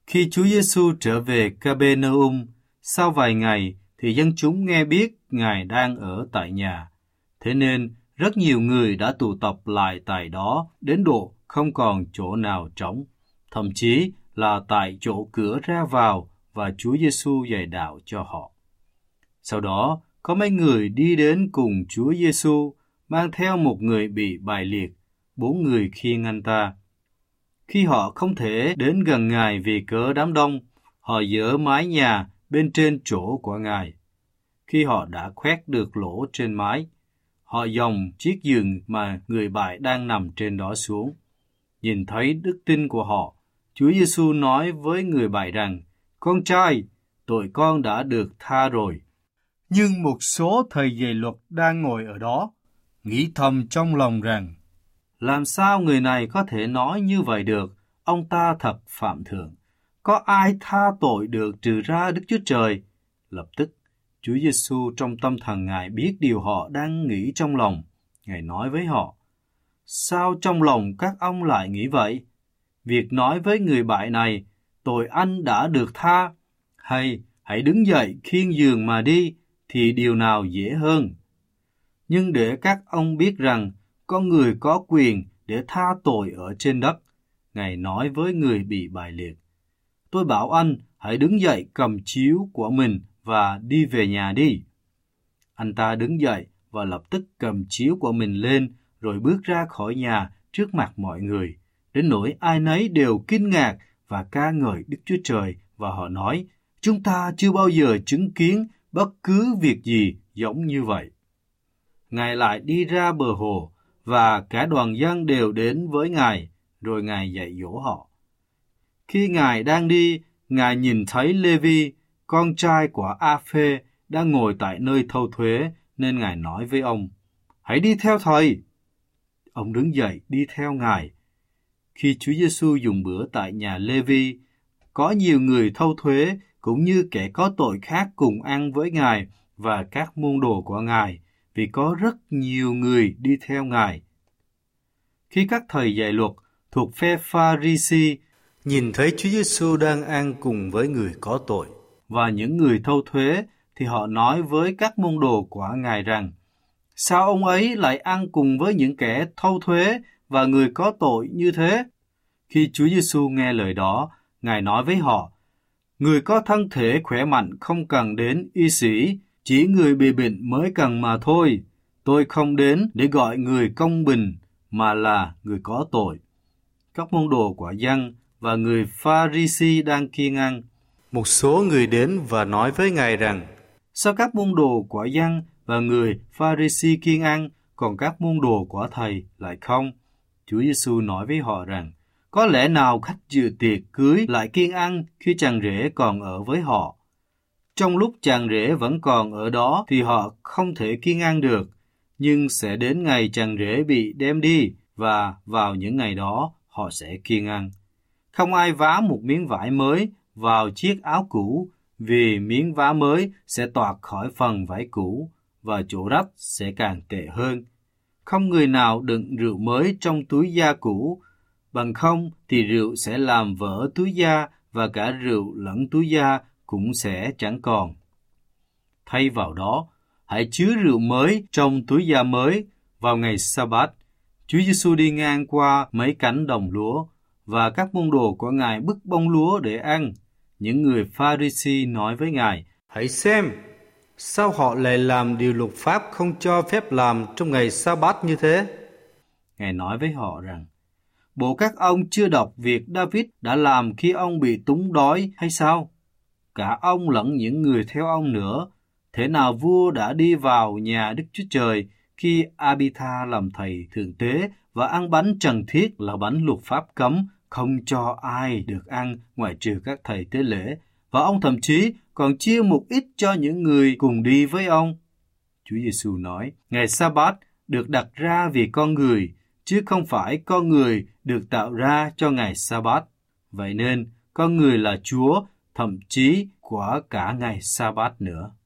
Khi Chúa Giêsu trở về Capernaum, sau vài ngày thì dân chúng nghe biết Ngài đang ở tại nhà. Thế nên rất nhiều người đã tụ tập lại tại đó đến độ không còn chỗ nào trống, thậm chí là tại chỗ cửa ra vào, và Chúa Giêsu dạy đạo cho họ. Sau đó, có mấy người đi đến cùng Chúa Giêsu, mang theo một người bị bại liệt, 4 người khiêng anh ta. Khi họ không thể đến gần Ngài vì cớ đám đông, họ giở mái nhà bên trên chỗ của Ngài. Khi họ đã khoét được lỗ trên mái, họ dòng chiếc giường mà người bại đang nằm trên đó xuống. Nhìn thấy đức tin của họ, Chúa Giêsu nói với người bại rằng: "Con trai, tội con đã được tha rồi." Nhưng một số thầy dạy luật đang ngồi ở đó, nghĩ thầm trong lòng rằng: làm sao người này có thể nói như vậy được? Ông ta thật phạm thượng. Có ai tha tội được trừ ra Đức Chúa Trời? Lập tức, Chúa Giêsu trong tâm thần Ngài biết điều họ đang nghĩ trong lòng. Ngài nói với họ: sao trong lòng các ông lại nghĩ vậy? Việc nói với người bại này: tội anh đã được tha, hay hãy đứng dậy khiêng giường mà đi, thì điều nào dễ hơn? Nhưng để các ông biết rằng con người có quyền để tha tội ở trên đất, Ngài nói với người bị bại liệt: tôi bảo anh hãy đứng dậy cầm chiếu của mình và đi về nhà đi. Anh ta đứng dậy và lập tức cầm chiếu của mình lên, rồi bước ra khỏi nhà trước mặt mọi người, đến nỗi ai nấy đều kinh ngạc và ca ngợi Đức Chúa Trời, và họ nói: chúng ta chưa bao giờ chứng kiến bất cứ việc gì giống như vậy. Ngài lại đi ra bờ hồ, và cả đoàn dân đều đến với Ngài, rồi Ngài dạy dỗ họ. Khi Ngài đang đi, Ngài nhìn thấy Lê-vi, con trai của A-phê, đang ngồi tại nơi thâu thuế, nên Ngài nói với ông: hãy đi theo thầy. Ông đứng dậy đi theo Ngài. Khi Chúa Giêsu dùng bữa tại nhà Lê-vi, có nhiều người thâu thuế cũng như kẻ có tội khác cùng ăn với Ngài và các môn đồ của Ngài, vì có rất nhiều người đi theo Ngài. Khi các thầy dạy luật thuộc phe Pha-ri-si nhìn thấy Chúa Giêsu đang ăn cùng với người có tội và những người thâu thuế, thì họ nói với các môn đồ của Ngài rằng: sao ông ấy lại ăn cùng với những kẻ thâu thuế và người có tội như thế? Khi Chúa Giêsu nghe lời đó, Ngài nói với họ: người có thân thể khỏe mạnh không cần đến y sĩ, chỉ người bị bệnh mới cần mà thôi. Tôi không đến để gọi người công bình, mà là người có tội. Các môn đồ của dân và người Pha-ri-si đang kiêng ăn. Một số người đến và nói với Ngài rằng: sao các môn đồ của dân và người Pha-ri-si kiêng ăn, còn các môn đồ của thầy lại không? Chúa Giêsu nói với họ rằng: có lẽ nào khách dự tiệc cưới lại kiêng ăn khi chàng rể còn ở với họ? Trong lúc chàng rể vẫn còn ở đó thì họ không thể kiêng ăn được, nhưng sẽ đến ngày chàng rể bị đem đi, và vào những ngày đó họ sẽ kiêng ăn. Không ai vá một miếng vải mới vào chiếc áo cũ, vì miếng vá mới sẽ toạc khỏi phần vải cũ, và chỗ rách sẽ càng tệ hơn. Không người nào đựng rượu mới trong túi da cũ, bằng không thì rượu sẽ làm vỡ túi da, và cả rượu lẫn túi da cũng sẽ chẳng còn. Thay vào đó, hãy chứa rượu mới trong túi da mới. Vào ngày Sa-bát, Chúa Giêsu đi ngang qua mấy cánh đồng lúa, và các môn đồ của Ngài bứt bông lúa để ăn. Những người Pha-ri-si nói với Ngài: hãy xem, sao họ lại làm điều luật pháp không cho phép làm trong ngày Sa-bát như thế? Ngài nói với họ rằng: bộ các ông chưa đọc việc David đã làm khi ông bị túng đói hay sao? Cả ông lẫn những người theo ông nữa. Thế nào vua đã đi vào nhà Đức Chúa Trời khi Abitha làm thầy thượng tế và ăn bánh trần thiết là bánh luật pháp cấm, không cho ai được ăn ngoại trừ các thầy tế lễ, và ông thậm chí còn chia một ít cho những người cùng đi với ông. Chúa Giêsu nói: ngày Sa-bát được đặt ra vì con người, chứ không phải con người được tạo ra cho ngày Sa-bát. Vậy nên con người là Chúa, thậm chí của cả ngày Sa-bát nữa.